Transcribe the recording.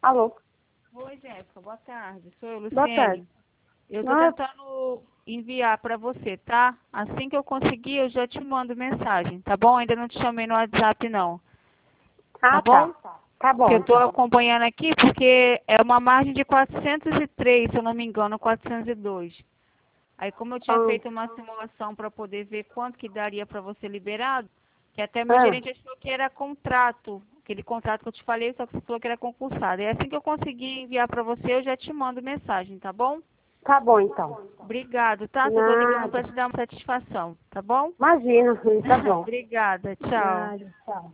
Alô? Oi, Jéssica, boa tarde. Sou eu, Boa Luciene. tarde. Eu estou tentando enviar para você, tá? Assim que eu conseguir, eu já te mando mensagem, tá bom? Ainda não te chamei no WhatsApp, não. Tá Ah, bom? tá. Tá Que bom, eu estou então. acompanhando aqui porque é uma margem de 403, se eu não me engano, 402. Aí, como eu tinha Ah, feito uma simulação para poder ver quanto que daria para você liberado, que até meu ah, gerente achou que era contrato, aquele contrato que eu te falei, só que você falou que era concursado. E assim que eu conseguir enviar para você, eu já te mando mensagem, tá bom? tá bom, então. Obrigado, tá? Só tô ligando para Nada. te dar uma satisfação, tá bom? Imagina, tá bom. Obrigada, tchau. Nada, tchau.